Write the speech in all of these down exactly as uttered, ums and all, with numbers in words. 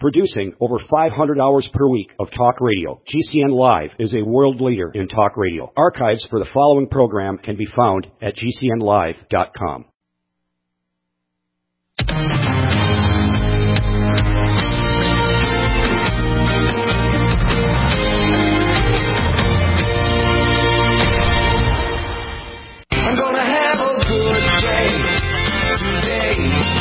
Producing over five hundred hours per week of talk radio, G C N Live is a world leader in talk radio. Archives for the following program can be found at G C N live dot com. I'm gonna have a good day today.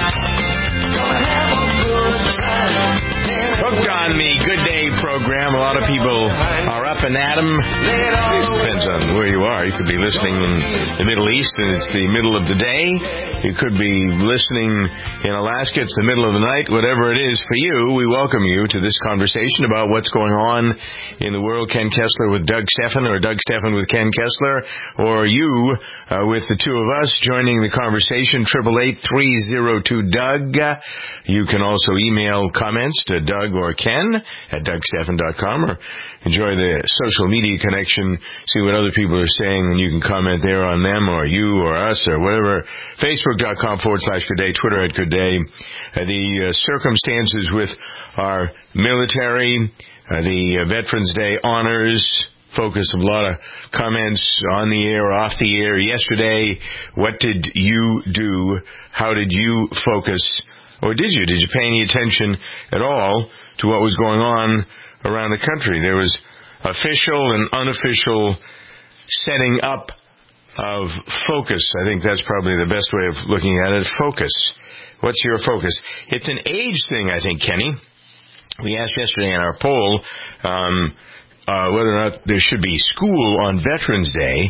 Gonna have a good time. Hooked on the Good Day program. A lot of people are up and at 'em. This depends on where you are. You could be listening in the Middle East and it's the middle of the day. You could be listening in Alaska. It's the middle of the night. Whatever it is for you, we welcome you to this conversation about what's going on in the world. Ken Kessler with Doug Stephan, or Doug Stephan with Ken Kessler, or you uh, with the two of us joining the conversation. Triple eight three zero two Doug. You can also email comments to Doug or Ken at Doug Stephan dot com, or enjoy the social media connection, see what other people are saying, and you can comment there on them or you or us or whatever. Facebook.com forward slash Good Day, Twitter at Good Day. Uh, the uh, circumstances with our military, uh, the uh, Veterans Day honors, focus of a lot of comments on the air, off the air. Yesterday, what did you do? How did you focus? Or did you? Did you pay any attention at all to what was going on around the country? There was official and unofficial setting up of focus. I think that's probably the best way of looking at it. Focus. What's your focus? It's an age thing, I think, Kenny. We asked yesterday in our poll um, uh, whether or not there should be school on Veterans Day,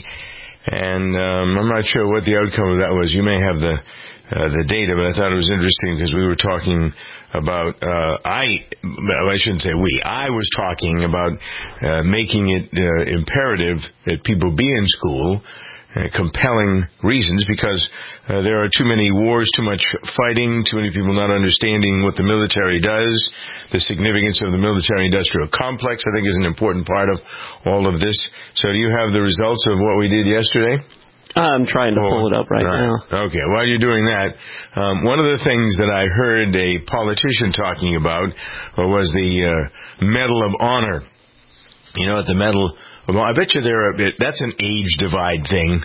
and um, I'm not sure what the outcome of that was. You may have the Uh, the data, but I thought it was interesting because we were talking about, uh, I, well, I shouldn't say we, I was talking about uh, making it uh, imperative that people be in school, uh, compelling reasons, because uh, there are too many wars, too much fighting, too many people not understanding what the military does. The significance of the military-industrial complex, I think, is an important part of all of this. So do you have the results of what we did yesterday? I'm trying to pull it up right, right now. Okay, while you're doing that, um, one of the things that I heard a politician talking about was the uh, Medal of Honor. You know what the Medal of Honor, I bet you there are, that's an age divide thing,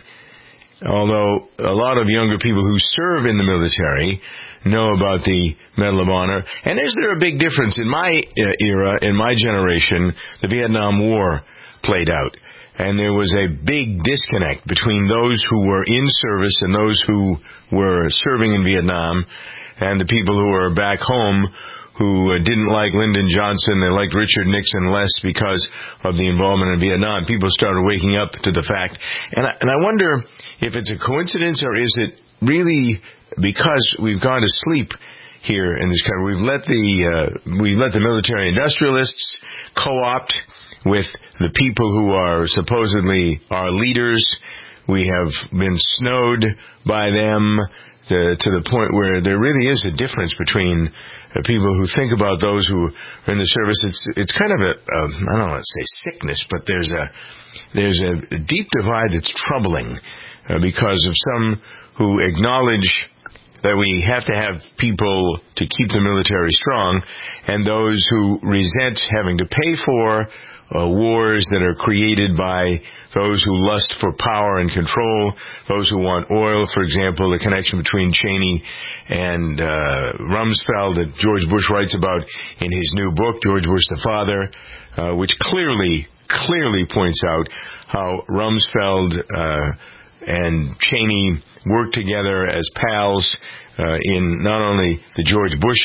although a lot of younger people who serve in the military know about the Medal of Honor. And is there a big difference? In my uh, era, in my generation, the Vietnam War played out. And there was a big disconnect between those who were in service and those who were serving in Vietnam, and the people who were back home who uh, didn't like Lyndon Johnson. They liked Richard Nixon less because of the involvement in Vietnam. People started waking up to the fact. And I, and I wonder if it's a coincidence, or is it really because we've gone to sleep here in this country. We've let the, uh, we've let the military industrialists co-opt with the people who are supposedly our leaders. We have been snowed by them to, to the point where there really is a difference between the people who think about those who are in the service. It's it's kind of a, a I don't want to say sickness, but there's a there's a deep divide that's troubling uh, because of some who acknowledge that we have to have people to keep the military strong, and those who resent having to pay for Uh, wars that are created by those who lust for power and control, those who want oil, for example, the connection between Cheney and uh, Rumsfeld that George Bush writes about in his new book, George Bush the Father, uh, which clearly, clearly points out how Rumsfeld uh, and Cheney worked together as pals uh, in not only the George Bush,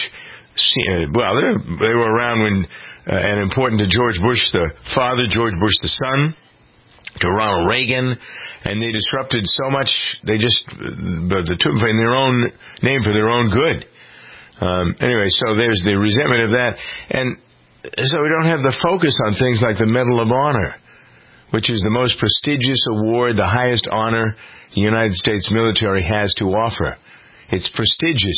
uh, well, they, they were around when Uh, and important to George Bush the father, George Bush the son, to Ronald Reagan, and they disrupted so much. They just uh, the took in their own name for their own good. Um, anyway, so there's the resentment of that, and so we don't have the focus on things like the Medal of Honor, which is the most prestigious award, the highest honor the United States military has to offer. It's prestigious,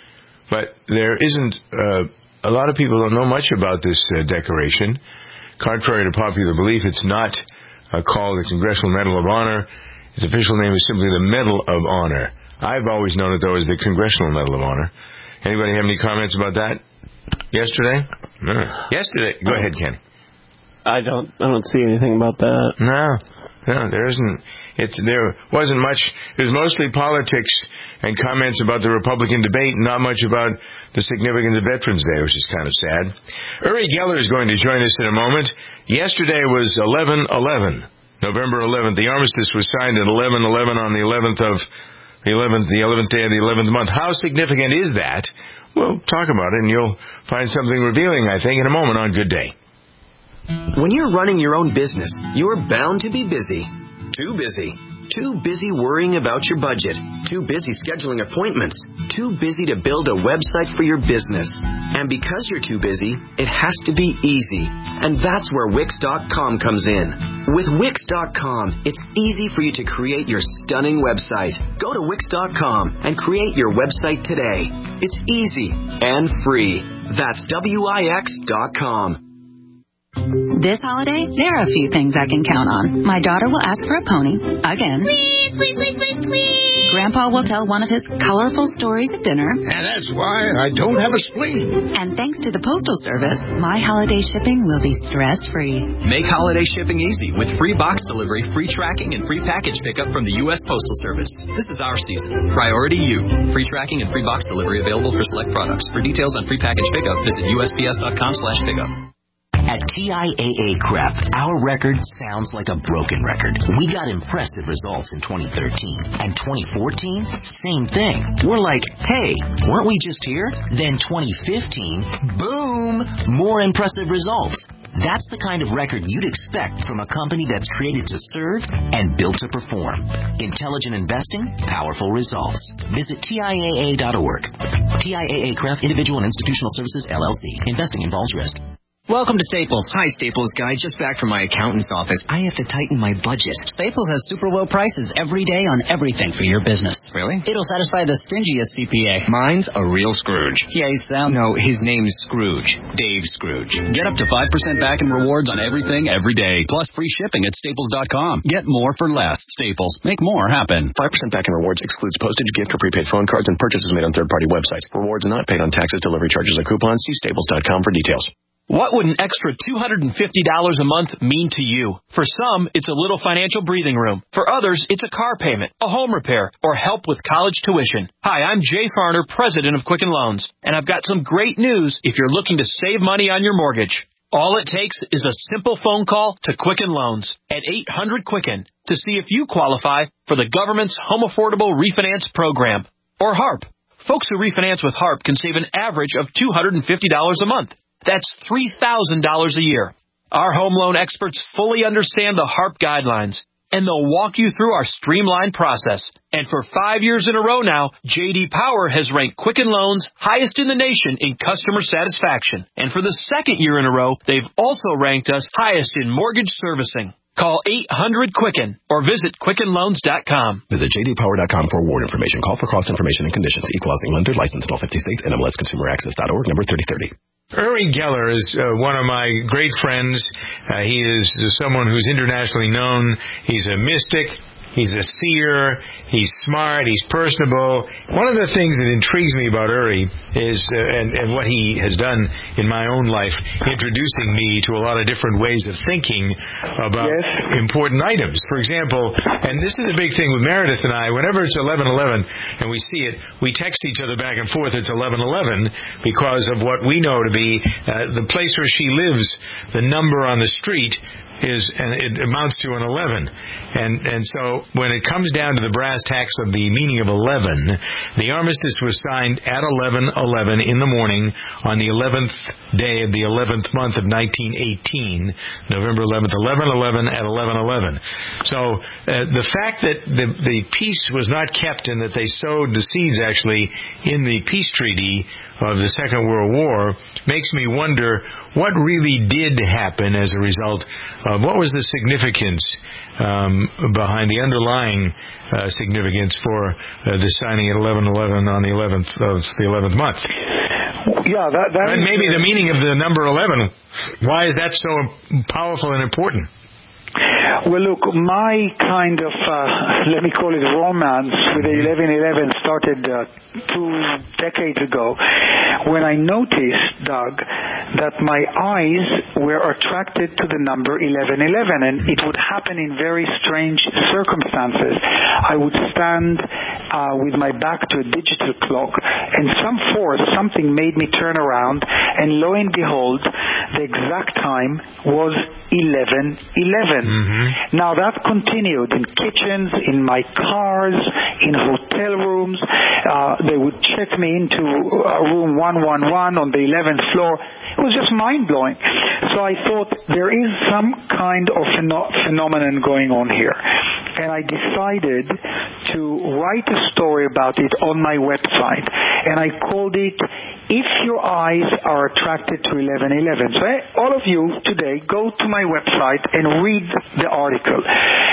but there isn't. Uh, A lot of people don't know much about this uh, decoration. Contrary to popular belief, it's not uh, called the Congressional Medal of Honor. Its official name is simply the Medal of Honor. I've always known it, though, as the Congressional Medal of Honor. Anybody have any comments about that? Yesterday? No. Yesterday. Go ahead, Ken. I don't. I don't see anything about that. No, no, there isn't. It's there wasn't much. It was mostly politics and comments about the Republican debate, not much about the significance of Veterans Day, which is kind of sad. Uri Geller is going to join us in a moment. Yesterday was eleven eleven, November eleventh. The armistice was signed at eleven eleven on the eleventh of the eleventh, the eleventh day of the eleventh month. How significant is that? We'll talk about it, and you'll find something revealing, I think, in a moment on Good Day. When you're running your own business, you're bound to be busy. Too busy. Too busy worrying about your budget. Too busy scheduling appointments. Too busy to build a website for your business. And because you're too busy, it has to be easy. And that's where Wix dot com comes in. With Wix dot com, it's easy for you to create your stunning website. Go to Wix dot com and create your website today. It's easy and free. That's W I X dot com. This holiday, there are a few things I can count on. My daughter will ask for a pony, again. Please, please, please, please, please. Grandpa will tell one of his colorful stories at dinner. And that's why I don't have a spleen. And thanks to the Postal Service, my holiday shipping will be stress-free. Make holiday shipping easy with free box delivery, free tracking, and free package pickup from the U S Postal Service. This is our season. Priority you. Free tracking and free box delivery available for select products. For details on free package pickup, visit U S P S dot com slash pickup. At T I A A C R E P, our record sounds like a broken record. We got impressive results in twenty thirteen. And twenty fourteen, same thing. We're like, hey, weren't we just here? Then twenty fifteen, boom, more impressive results. That's the kind of record you'd expect from a company that's created to serve and built to perform. Intelligent investing, powerful results. Visit T I A A dot org. T I A A C R E P, Individual and Institutional Services, L L C. Investing involves risk. Welcome to Staples. Hi, Staples guy. Just back from my accountant's office. I have to tighten my budget. Staples has super low prices every day on everything for your business. Really? It'll satisfy the stingiest C P A. Mine's a real Scrooge. Yeah, he's sound. No, his name's Scrooge. Dave Scrooge. Get up to five percent back in rewards on everything every day. Plus free shipping at Staples dot com. Get more for less. Staples. Make more happen. five percent back in rewards excludes postage, gift, or prepaid phone cards and purchases made on third-party websites. Rewards not paid on taxes, delivery charges, or coupons. See Staples dot com for details. What would an extra two hundred fifty dollars a month mean to you? For some, it's a little financial breathing room. For others, it's a car payment, a home repair, or help with college tuition. Hi, I'm Jay Farner, president of Quicken Loans, and I've got some great news if you're looking to save money on your mortgage. All it takes is a simple phone call to Quicken Loans at eight hundred Quicken to see if you qualify for the government's Home Affordable Refinance Program, or HARP. Folks who refinance with HARP can save an average of two hundred fifty dollars a month. That's three thousand dollars a year. Our home loan experts fully understand the HARP guidelines, and they'll walk you through our streamlined process. And for five years in a row now, J D Power has ranked Quicken Loans highest in the nation in customer satisfaction. And for the second year in a row, they've also ranked us highest in mortgage servicing. Call eight hundred Quicken or visit Quicken Loans dot com. Visit J D Power dot com for award information. Call for cost information and conditions. Equal housing lender, licensed in all fifty states, N M L S Consumer Access dot org, number thirty thirty. Uri Geller is uh, one of my great friends. Uh, he is someone who's internationally known. He's a mystic. He's a seer. He's smart. He's personable. One of the things that intrigues me about Uri is, uh, and, and what he has done in my own life, introducing me to a lot of different ways of thinking about yes. important items. For example, and this is a big thing with Meredith and I, whenever it's eleven eleven and we see it, we text each other back and forth, it's eleven eleven, because of what we know to be uh, the place where she lives, the number on the street, is, and it amounts to an eleven. And and so when it comes down to the brass tacks of the meaning of eleven, the armistice was signed at eleven eleven in the morning on the eleventh day of the eleventh month of nineteen eighteen, November eleventh, eleven eleven at eleven eleven. So uh, the fact that the, the peace was not kept and that they sowed the seeds actually in the peace treaty of the Second World War makes me wonder what really did happen as a result of what was the significance um, behind the underlying uh, significance for uh, the signing at eleven eleven on the eleventh of the eleventh month. Yeah, that, that and maybe the meaning of the number eleven. Why is that so powerful and important? Well, look, my kind of, uh, let me call it romance with the eleven eleven started uh, two decades ago when I noticed, Doug, that my eyes were attracted to the number eleven eleven, and it would happen in very strange circumstances. I would stand uh, with my back to a digital clock, and some force, something made me turn around, and lo and behold, the exact time was eleven eleven. Mm-hmm. Now that continued in kitchens, in my cars, in hotel rooms. Uh, they would check me into uh, room one one one on the eleventh floor. It was just mind-blowing. So I thought there is some kind of pheno- phenomenon going on here. And I decided to write a story about it on my website. And I called it, If Your Eyes Are Attracted to eleven eleven. So all of you today, go to my website and read the article.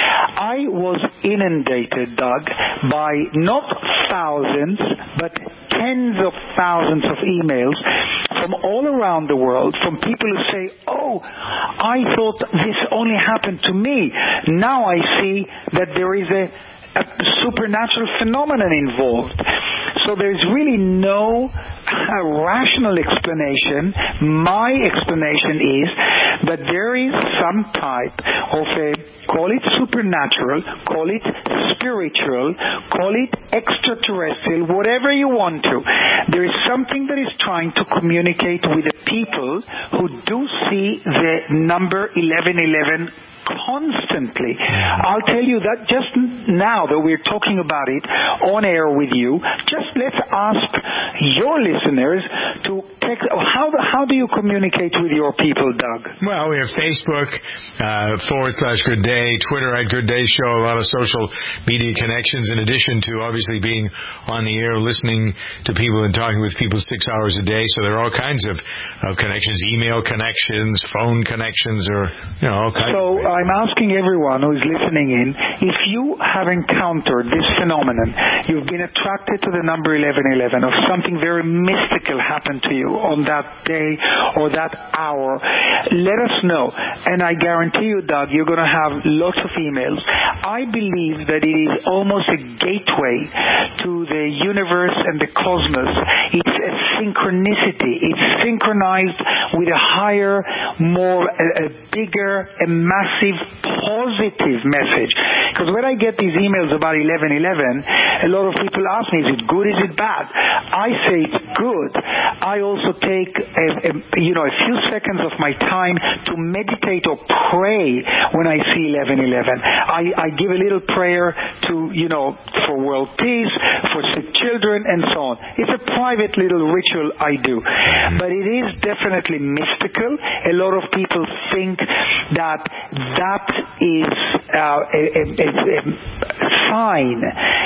I was inundated, Doug, by not thousands, but tens of thousands of emails from all around the world, from people who say, oh, I thought this only happened to me. Now I see that there is a, a supernatural phenomenon involved. So there's really no uh, rational explanation. My explanation is that there is some type of a, call it supernatural, call it spiritual, call it extraterrestrial, whatever you want to. There is something that is trying to communicate with the people who do see the number eleven eleven constantly. I'll tell you that just now that we're talking about it on air with you, just let's ask your listeners to take, how, how do you communicate with your people, Doug? Well, we have Facebook, uh, forward slash Good Day, Twitter at Good Day Show, a lot of social media connections in addition to obviously being on the air, listening to people and talking with people six hours a day. So there are all kinds of, of connections, email connections, phone connections, or, you know, all kinds so, of ways. I'm asking everyone who is listening in, if you have encountered this phenomenon, you've been attracted to the number eleven eleven, or something very mystical happened to you on that day or that hour, let us know. And I guarantee you, Doug, you're going to have lots of emails. I believe that it is almost a gateway to the universe and the cosmos. It's a synchronicity. It's synchronized with a higher, more, a, a bigger, a massive positive message. Because when I get these emails about eleven eleven, a lot of people ask me, is it good, is it bad? I say it's good. I also take a, a, you know, a few seconds of my time to meditate or pray when I see eleven eleven. I, I give a little prayer to, you know, for world peace, for sick children, and so on. It's a private little ritual I do. But it is definitely mystical. A lot of people think that that is uh, a, a, a, a sign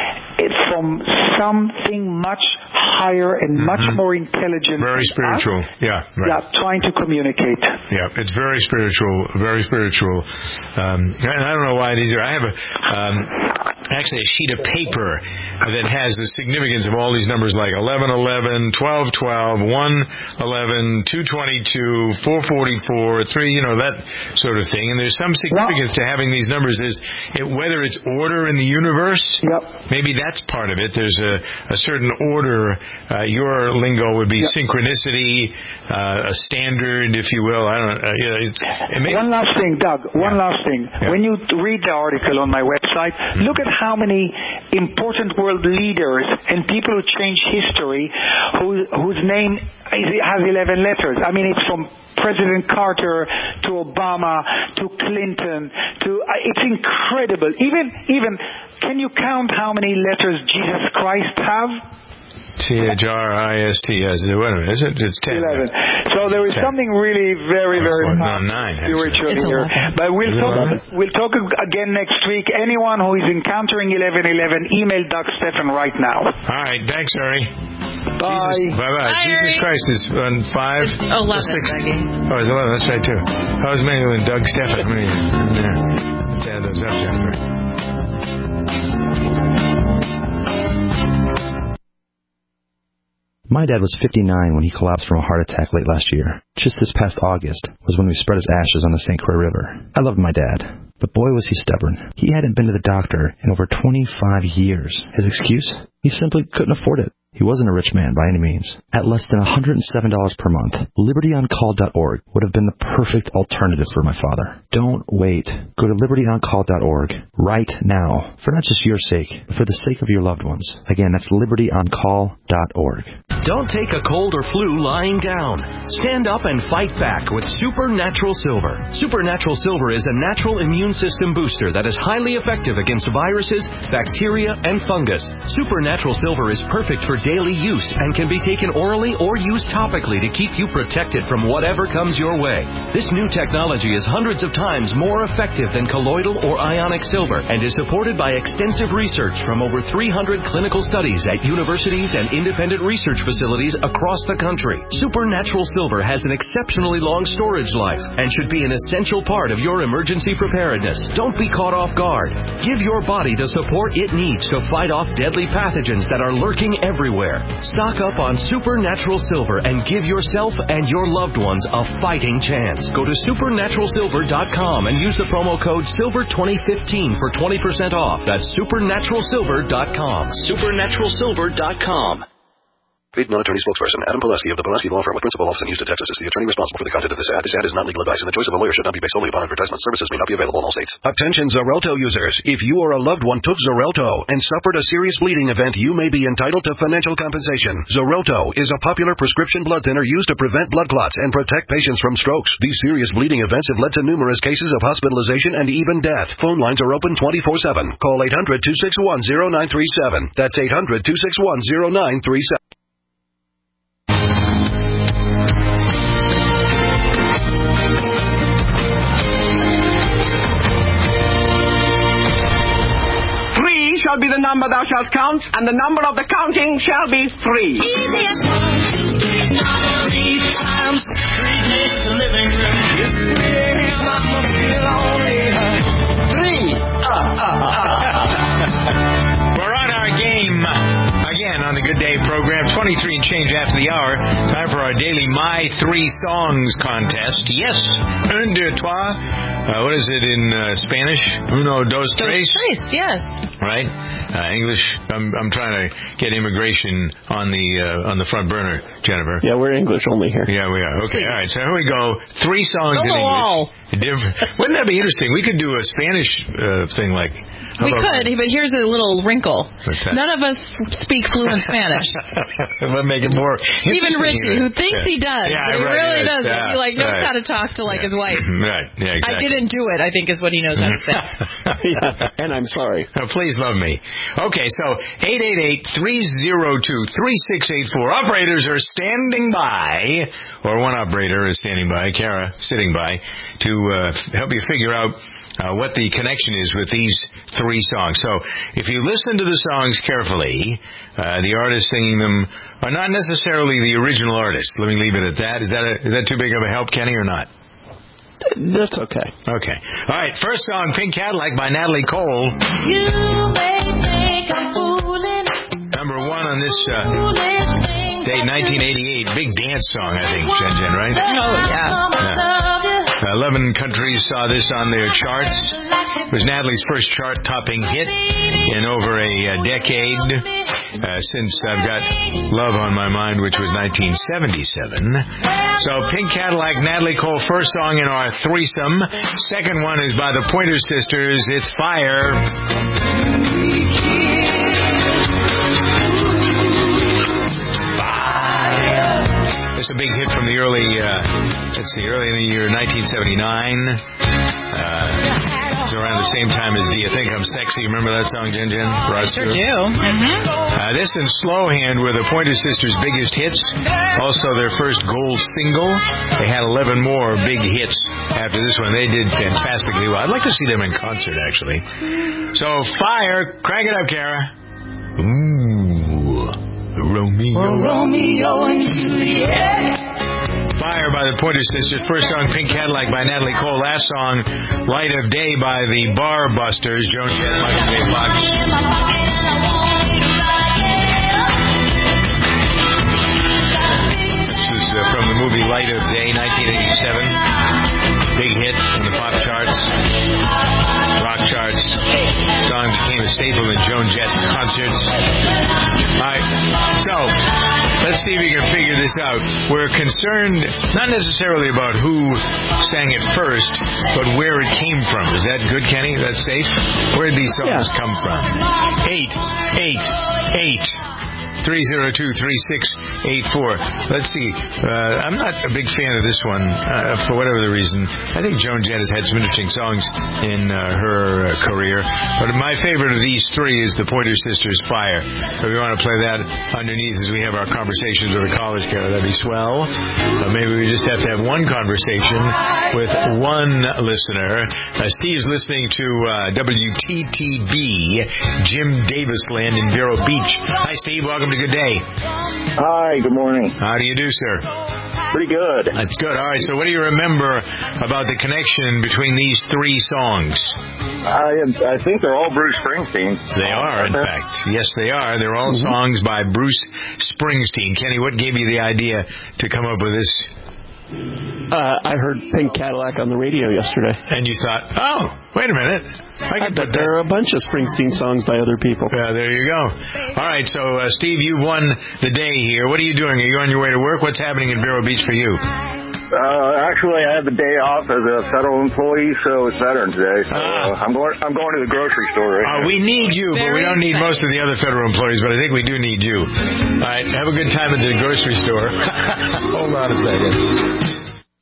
from something much higher and much mm-hmm. more intelligent. Very spiritual, us. yeah. Right. Yeah, trying to communicate. Yeah, it's very spiritual, very spiritual. Um, and I don't know why it is. I have a um, actually a sheet of paper that has the significance of all these numbers, like eleven eleven, twelve twelve, one eleven, two twenty-two, four forty-four, three, you know, that sort of thing. And there's some significance well, to having these numbers. Is it, whether it's order in the universe, yep. maybe that's part of it. There's a, a certain order. Uh, your lingo would be yep. synchronicity, uh, a standard, if you will. I don't. Uh, you know, it, it may, one last thing, Doug. One yeah. last thing. Yeah. When you read the article on my website, mm-hmm. look at how many important world leaders and people who change history, who, whose name is, has eleven letters. I mean, it's from President Carter to Obama to Clinton to. Uh, it's incredible. Even even. Can you count how many letters Jesus Christ have? T H R I S T. Yes. Wait a minute. Is it? It's ten. Eleven. So there is ten. Something really very, very oh, no, nine, spiritual here. But we'll talk, we'll talk again next week. Anyone who is encountering eleven eleven, email Doug Stephan right now. All right. Thanks, Harry. Bye. Jesus, bye bye. Bye, Jesus Harry. Christ is on five. It's eleven. Six. Becky. Oh, it's eleven. That's right, too. I was mailing Doug Stephan. Yeah. Let's add those up, Jennifer. My dad was fifty-nine when he collapsed from a heart attack late last year. Just this past August was when we spread his ashes on the Saint Croix River. I loved my dad, But boy was he stubborn. He hadn't been to the doctor in over twenty-five years. His excuse? He simply couldn't afford it. He wasn't a rich man by any means. At less than one hundred seven dollars per month, liberty on call dot org would have been the perfect alternative for my father. Don't wait. Go to liberty on call dot org right now, for not just your sake, but for the sake of your loved ones. Again, that's liberty on call dot org. Don't take a cold or flu lying down. Stand up and fight back with Supernatural Silver. Supernatural Silver is a natural immune system booster that is highly effective against viruses, bacteria, and fungus. Supernatural Silver is perfect for daily use and can be taken orally or used topically to keep you protected from whatever comes your way. This new technology is hundreds of times more effective than colloidal or ionic silver and is supported by extensive research from over three hundred clinical studies at universities and independent research facilities across the country. Supernatural Silver has an exceptionally long storage life and should be an essential part of your emergency preparedness. Don't be caught off guard. Give your body the support it needs to fight off deadly pathogens that are lurking everywhere. Stock up on Supernatural Silver and give yourself and your loved ones a fighting chance. Go to supernatural silver dot com and use the promo code silver twenty fifteen for twenty percent off. That's supernatural silver dot com. supernatural silver dot com. Paid non-attorney spokesperson Adam Pulaski of the Pulaski Law Firm with principal office in Houston, Texas is the attorney responsible for the content of this ad. This ad is not legal advice, and the choice of a lawyer should not be based solely upon advertisement. Services may not be available in all states. Attention Xarelto users. If you or a loved one took Xarelto and suffered a serious bleeding event, you may be entitled to financial compensation. Xarelto is a popular prescription blood thinner used to prevent blood clots and protect patients from strokes. These serious bleeding events have led to numerous cases of hospitalization and even death. Phone lines are open twenty-four seven. Call eight hundred, two six one, zero nine three seven. That's eight hundred, two six one, zero nine three seven. Shall be the number thou shalt count, and the number of the counting shall be three. Three. We're on our game again on the Good Day program, twenty-three and change after the hour. Time for our daily My Three Songs contest. Yes, un, deux, trois. Uh, what is it in uh, Spanish? Uno, dos, tres. Dos, tres, yes. Right? Uh, English. I'm, I'm trying to get immigration on the uh, on the front burner, Jennifer. Yeah, we're English only here. Yeah, we are. Okay, Please. all right. So here we go. Three songs Go in the English. wall. Different. Wouldn't that be interesting? We could do a Spanish uh, thing like. We could, but here's a little wrinkle. What's that? None of us speak fluent Spanish. That would make it more. Even Richie, who thinks yeah. he does, yeah, but he right, really yes, doesn't. Yeah, he like knows right. how to talk to like yeah. his wife. Right. Yeah. Exactly. I didn't do it, I think, is what he knows how to say. Yeah, and I'm sorry. Oh, please love me. Okay, so eight eight eight, three oh two, three six eight four. Operators are standing by, or one operator is standing by, Kara, sitting by, to uh, help you figure out uh, what the connection is with these three songs. So if you listen to the songs carefully, uh, the artists singing them are not necessarily the original artists. Let me leave it at that. Is that a, is that too big of a help, Kenny, or not? That's okay. Okay. All right, first song, Pink Cadillac by Natalie Cole. You may think I'm fooling. Number one on this uh, day, nineteen eighty-eight. Big dance song, I think, Jen Jen, right? Oh, yeah. yeah. Eleven countries saw this on their charts. It was Natalie's first chart-topping hit in over a uh, decade uh, since I've got Love on My Mind, which was nineteen seventy-seven. So Pink Cadillac, Natalie Cole, first song in our threesome. Second one is by the Pointer Sisters. It's Fire. It's a big hit from the early, uh, let's see, early in the year nineteen seventy-nine. Uh, it's around the same time as Do You Think I'm Sexy? Remember that song, Jen Jen? I sure do. Mm-hmm. Uh, this and Slow Hand were the Pointer Sisters' biggest hits. Also their first gold single. They had eleven more big hits after this one. They did fantastically well. I'd like to see them in concert, actually. So, Fire. Crank it up, Kara. Ooh. Romeo. Romeo and Juliet. Fire by the Pointer Sisters. First song, Pink Cadillac by Natalie Cole. Last song, Light of Day by the Bar Busters. Joan Jett, Michael J. Fox. This was uh, from the movie Light of Day, nineteen eighty-seven. big hit in the pop charts, rock charts. Song became a staple in Joan Jett concerts. All right, so let's see if we can figure this out. We're concerned not necessarily about who sang it first, but where it came from. Is that good, Kenny? That's safe? Where did these songs Yeah. come from? Eight, eight, eight. three oh two, three six eight four. Let's see. Uh, I'm not a big fan of this one, uh, for whatever the reason. I think Joan Jett has had some interesting songs in uh, her uh, career. But my favorite of these three is the Pointer Sisters' Fire. So we want to play that underneath as we have our conversations with the college kiddo. That'd be swell. Uh, maybe we just have to have one conversation with one listener. Uh, Steve's listening to uh, W T T B, Jim Davis Land in Vero Beach. Hi, Steve. Welcome to Good Day. Hi, good morning. How do you do, sir? Pretty good. That's good. All right, so what do you remember about the connection between these three songs? I I think they're all Bruce Springsteen. They are, in fact. Yes, they are. They're all mm-hmm. songs by Bruce Springsteen. Kenny, what gave you the idea to come up with this? Uh, I heard Pink Cadillac on the radio yesterday. And you thought, oh, wait a minute. I, I bet there are a bunch of Springsteen songs by other people. Yeah, there you go. All right, so, uh, Steve, you won the day here. What are you doing? Are you on your way to work? What's happening in Vero Beach for you? Uh, actually, I have the day off as a federal employee, so it's Veterans Day. So uh, I'm going. I'm going to the grocery store right uh, now. We need you, Very but we don't need exciting. most of the other federal employees. But I think we do need you. All right, have a good time at the grocery store. Hold on a second.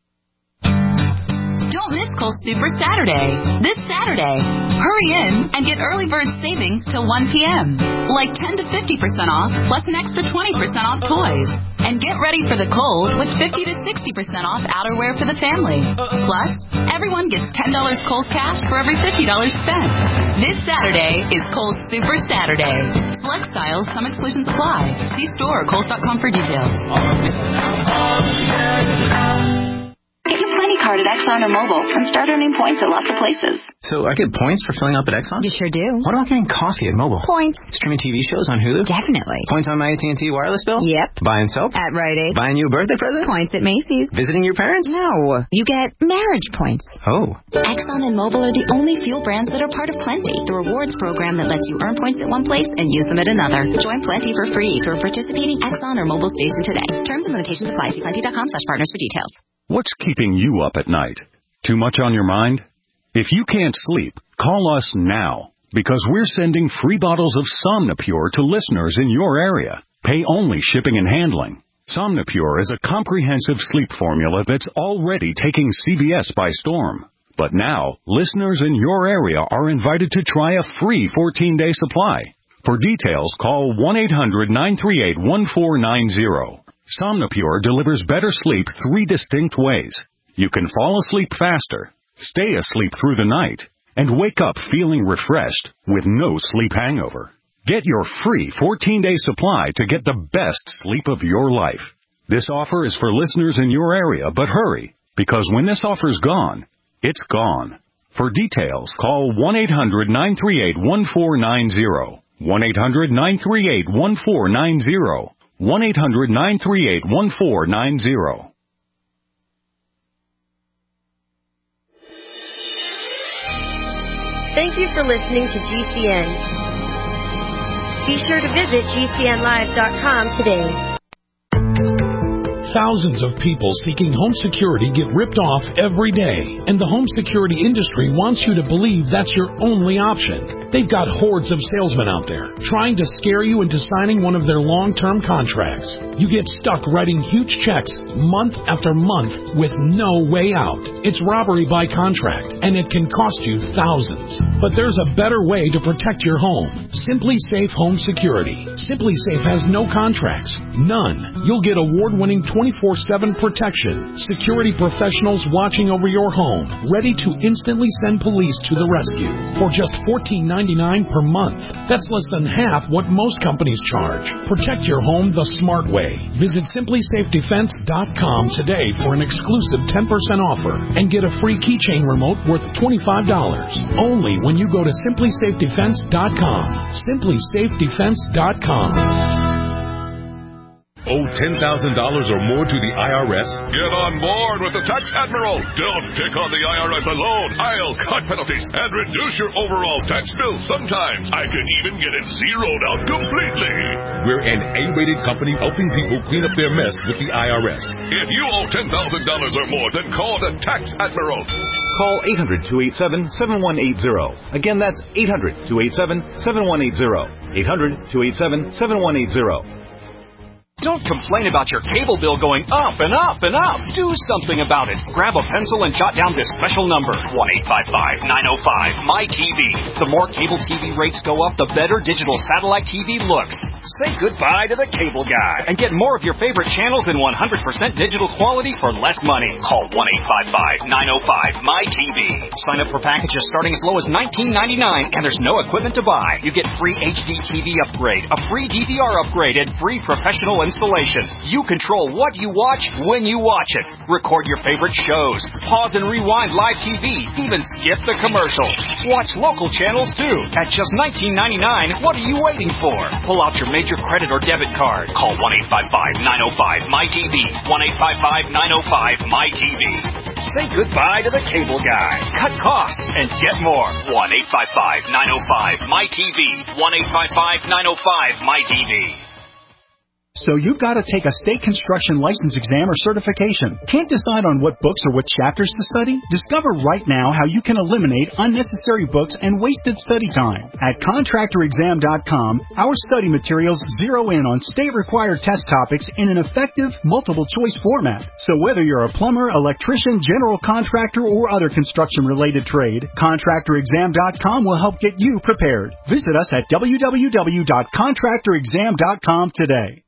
Don't miss Kohl's Super Saturday. This Saturday, hurry in and get early bird savings till one p.m. Like ten to fifty percent off plus an extra twenty percent off toys. And get ready for the cold with fifty to sixty percent off outerwear for the family. Plus, everyone gets ten dollars Kohl's cash for every fifty dollars spent. This Saturday is Kohl's Super Saturday. Select styles, some exclusions apply. See store or Kohls dot com for details. Get your Plenty card at Exxon or Mobil and start earning points at lots of places. So I get points for filling up at Exxon? You sure do. What about getting coffee at Mobil? Points. Streaming T V shows on Hulu? Definitely. Points on my A T and T wireless bill? Yep. Buying soap? At Rite Aid. Buying you a birthday present? Points at Macy's. Visiting your parents? No. You get marriage points. Oh. Exxon and Mobil are the only fuel brands that are part of Plenty, the rewards program that lets you earn points at one place and use them at another. Join Plenty for free through a participating Exxon or Mobil station today. Terms and limitations apply. See plenty dot com slash partners for details. What's keeping you up at night? Too much on your mind? If you can't sleep, call us now, because we're sending free bottles of Somnipure to listeners in your area. Pay only shipping and handling. Somnipure is a comprehensive sleep formula that's already taking C B S by storm. But now, listeners in your area are invited to try a free fourteen-day supply. For details, call one eight hundred nine three eight one four nine zero. Somnipure delivers better sleep three distinct ways. You can fall asleep faster, stay asleep through the night, and wake up feeling refreshed with no sleep hangover. Get your free fourteen-day supply to get the best sleep of your life. This offer is for listeners in your area, but hurry, because when this offer's gone, it's gone. For details, call one eight hundred nine three eight one four nine zero. one eight hundred nine three eight one four nine zero. one eight hundred nine three eight one four nine zero. Thank you for listening to G C N. Be sure to visit G C N live dot com today. Thousands of people seeking home security get ripped off every day, and the home security industry wants you to believe that's your only option. They've got hordes of salesmen out there trying to scare you into signing one of their long-term contracts. You get stuck writing huge checks month after month with no way out. It's robbery by contract, and it can cost you thousands. But there's a better way to protect your home. Simply Safe Home Security. Simply Safe has no contracts. None. You'll get award-winning twenty-four seven protection. Security professionals watching over your home, ready to instantly send police to the rescue for just fourteen ninety-nine per month. That's less than half what most companies charge. Protect your home the smart way. Visit simply safe defense dot com today for an exclusive ten percent offer and get a free keychain remote worth twenty-five dollars. Only when you go to simply safe defense dot com. simply safe defense dot com. owe ten thousand dollars or more to the I R S? Get on board with the Tax Admiral. Don't pick on the I R S alone. I'll cut penalties and reduce your overall tax bill. Sometimes I can even get it zeroed out completely. We're an A-rated company helping people clean up their mess with the I R S. If you owe ten thousand dollars or more, then call the Tax Admiral. Call eight hundred, two eight seven, seven one eight zero. Again, that's eight hundred, two eight seven, seven one eight zero. eight hundred, two eight seven, seven one eight zero. Don't complain about your cable bill going up and up and up. Do something about it. Grab a pencil and jot down this special number, one eight five five, nine oh five, M Y T V. The more cable T V rates go up, the better digital satellite T V looks. Say goodbye to the cable guy and get more of your favorite channels in one hundred percent digital quality for less money. Call one eight five five, nine oh five, M Y T V. Sign up for packages starting as low as nineteen ninety-nine, and there's no equipment to buy. You get free H D T V upgrade, a free D V R upgrade, and free professional installation. You control what you watch when you watch it. Record your favorite shows. Pause and rewind live T V. Even skip the commercials. Watch local channels too. At just nineteen ninety-nine, what are you waiting for? Pull out your major credit or debit card. Call one eight five five, nine oh five, M Y T V. one eight five five, nine oh five, M Y T V. Say goodbye to the cable guy. Cut costs and get more. one eight five five, nine oh five, M Y T V. one eight five five, nine oh five, M Y T V. So you've got to take a state construction license exam or certification. Can't decide on what books or what chapters to study? Discover right now how you can eliminate unnecessary books and wasted study time. At contractor exam dot com, our study materials zero in on state-required test topics in an effective, multiple-choice format. So whether you're a plumber, electrician, general contractor, or other construction-related trade, contractor exam dot com will help get you prepared. Visit us at w w w dot contractor exam dot com today.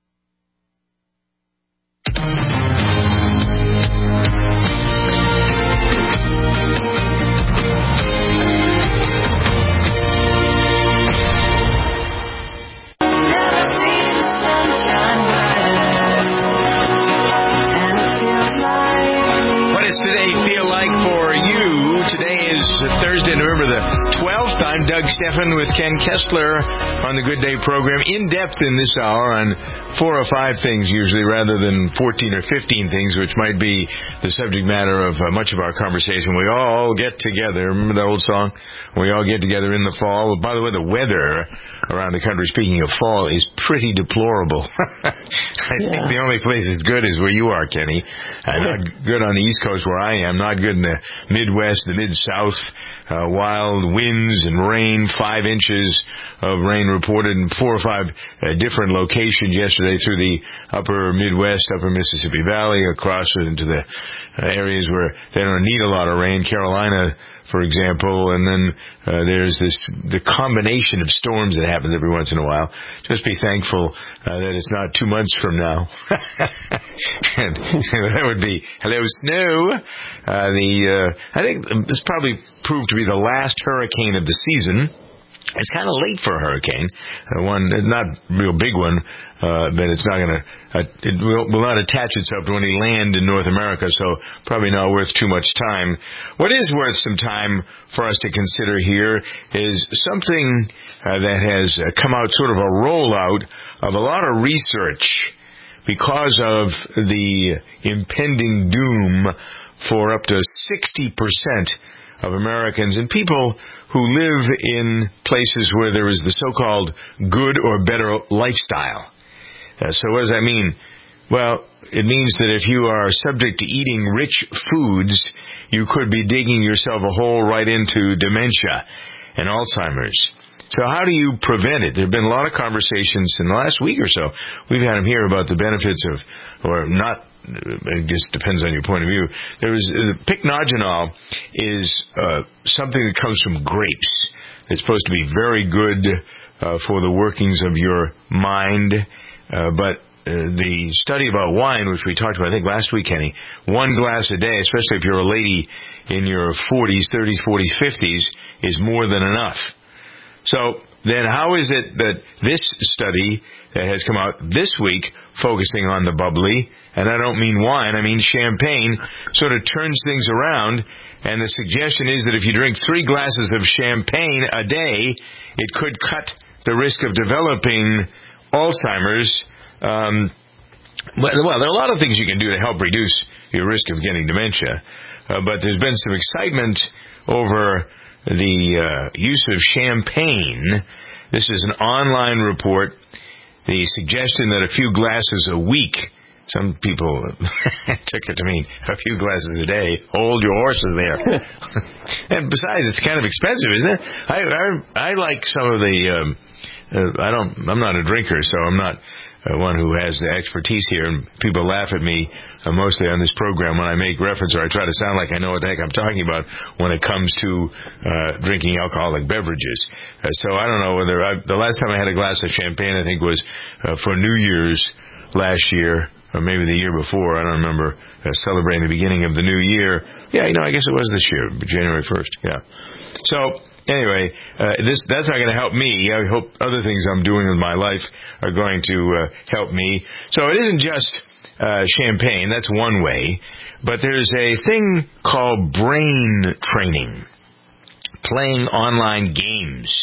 What does today feel like for you? Today is Thursday, November the twelfth. I'm Doug Steffen with Ken Kessler on the Good Day program. In depth in this hour on four or five things usually rather than fourteen or fifteen things, which might be the subject matter of uh, much of our conversation. We all get together. Remember that old song? We all get together in the fall. By the way, the weather around the country, speaking of fall, is pretty deplorable. I yeah. think the only place it's good is where you are, Kenny. Uh, not good on the East Coast where I am. Not good in the Midwest, the Mid-South. Uh, wild winds and rain, five inches of rain reported in four or five uh, different locations yesterday through the upper Midwest, upper Mississippi Valley, across into the uh, areas where they don't need a lot of rain, Carolina, for example, and then uh, there's this the combination of storms that happens every once in a while. Just be thankful uh, that it's not two months from now. And that would be hello snow. Uh, the uh, I think this probably proved to be the last hurricane of the season. It's kind of late for a hurricane. Uh, one, not a real big one, uh, but it's not going to, uh, it will, will not attach itself to any land in North America, so probably not worth too much time. What is worth some time for us to consider here is something uh, that has uh, come out, sort of a rollout of a lot of research because of the impending doom for up to sixty percent of Americans and people who live in places where there is the so-called good or better lifestyle. Uh, so what does that mean? Well, it means that if you are subject to eating rich foods, you could be digging yourself a hole right into dementia and Alzheimer's. So how do you prevent it? There have been a lot of conversations in the last week or so. We've had them here about the benefits of, or not, I guess it depends on your point of view. There is, uh, pycnogenol is uh, something that comes from grapes. It's supposed to be very good uh, for the workings of your mind, uh, but Uh, the study about wine, which we talked about, I think, last week, Kenny, one glass a day, especially if you're a lady in your forties, thirties, forties, fifties, is more than enough. So then how is it that this study that has come out this week, focusing on the bubbly, and I don't mean wine, I mean champagne, sort of turns things around, and the suggestion is that if you drink three glasses of champagne a day, it could cut the risk of developing Alzheimer's. Um, Well, there are a lot of things you can do to help reduce your risk of getting dementia, uh, but there's been some excitement over the uh, use of champagne. This is an online report. The suggestion that a few glasses a week, some people took it to mean a few glasses a day. Hold your horses there. And besides, it's kind of expensive, isn't it? I I, I like some of the. Um, uh, I don't. I'm not a drinker, so I'm not uh, one who has the expertise here. And people laugh at me uh, mostly on this program when I make reference, or I try to sound like I know what the heck I'm talking about when it comes to uh, drinking alcoholic beverages. Uh, so I don't know whether I, the last time I had a glass of champagne, I think was uh, for New Year's last year. Or maybe the year before, I don't remember, uh, celebrating the beginning of the new year. Yeah, you know, I guess it was this year, January first, yeah. So, anyway, uh, this that's not going to help me. I hope other things I'm doing with my life are going to uh, help me. So it isn't just uh, champagne, that's one way, but there's a thing called brain training, playing online games.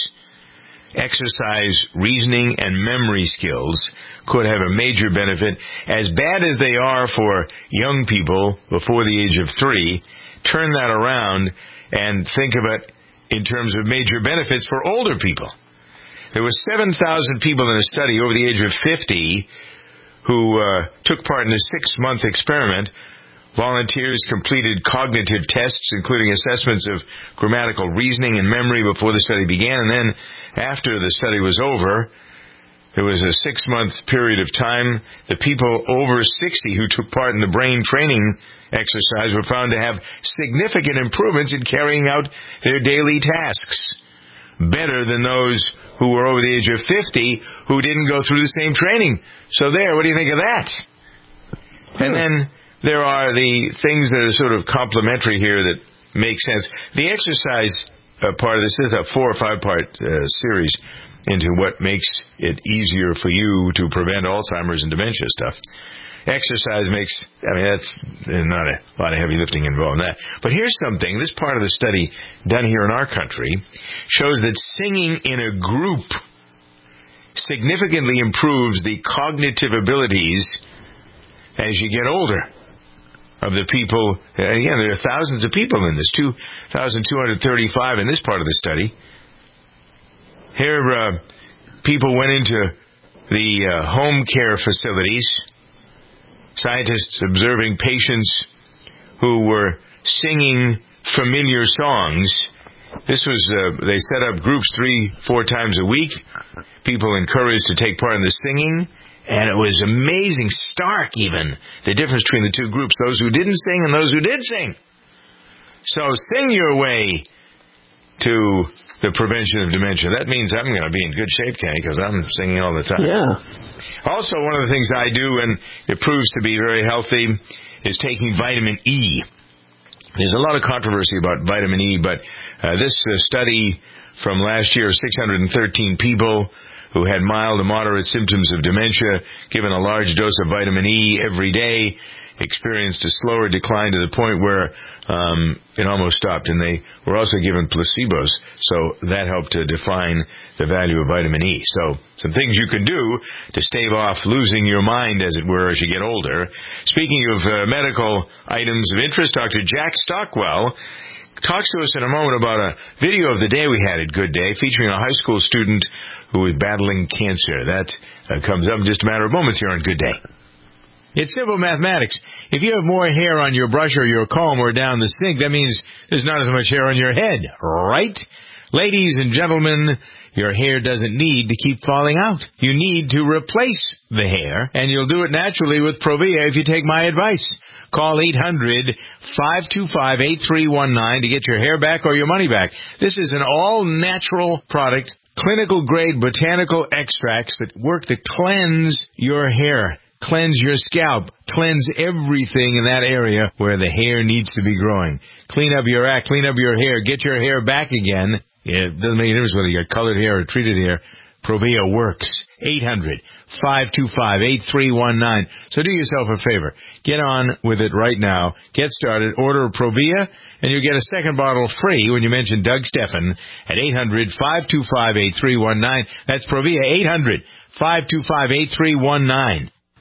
Exercise reasoning and memory skills could have a major benefit. As bad as they are for young people before the age of three, turn that around and think of it in terms of major benefits for older people. There were seven thousand people in a study over the age of fifty who uh, took part in a six-month experiment. Volunteers completed cognitive tests, including assessments of grammatical reasoning and memory before the study began, and then after the study was over, there was a six-month period of time. The people over sixty who took part in the brain training exercise were found to have significant improvements in carrying out their daily tasks, better than those who were over the age of fifty who didn't go through the same training. So there, what do you think of that? And then there are the things that are sort of complementary here that make sense. The exercise uh, part of this is a four or five part uh, series into what makes it easier for you to prevent Alzheimer's and dementia stuff. Exercise makes, I mean, that's not a lot of heavy lifting involved in that. But here's something, this part of the study done here in our country shows that singing in a group significantly improves the cognitive abilities as you get older. Of the people, again, there are thousands of people in this, two thousand two hundred thirty-five in this part of the study. Here, uh, people went into the uh, home care facilities, scientists observing patients who were singing familiar songs. This was, uh, they set up groups three, four times a week. People encouraged to take part in the singing. And it was amazing, stark even, the difference between the two groups, those who didn't sing and those who did sing. So sing your way to the prevention of dementia. That means I'm going to be in good shape, Kenny, because I'm singing all the time. Yeah. Also, one of the things I do, and it proves to be very healthy, is taking vitamin E. There's a lot of controversy about vitamin E, but uh, this uh, study from last year, six hundred thirteen people who had mild to moderate symptoms of dementia, given a large dose of vitamin E every day, experienced a slower decline to the point where um, it almost stopped. And they were also given placebos, so that helped to define the value of vitamin E. So some things you can do to stave off losing your mind, as it were, as you get older. Speaking of uh, medical items of interest, Doctor Jack Stockwell talks to us in a moment about a video of the day we had at Good Day featuring a high school student who is battling cancer. That uh, comes up in just a matter of moments here on Good Day. It's simple mathematics. If you have more hair on your brush or your comb or down the sink, that means there's not as much hair on your head, right? Ladies and gentlemen, your hair doesn't need to keep falling out. You need to replace the hair, and you'll do it naturally with Provia if you take my advice. Call eight hundred, five two five, eight three one nine to get your hair back or your money back. This is an all-natural product, clinical-grade botanical extracts that work to cleanse your hair, cleanse your scalp, cleanse everything in that area where the hair needs to be growing. Clean up your act, clean up your hair, get your hair back again. It doesn't make any difference whether you got colored hair or treated hair. Provia works. eight hundred, five two five, eight three one nine. So do yourself a favor. Get on with it right now. Get started. Order Provia, and you'll get a second bottle free when you mention Doug Steffen at eight hundred, five two five, eight three one nine. That's Provia, eight hundred, five two five, eight three one nine.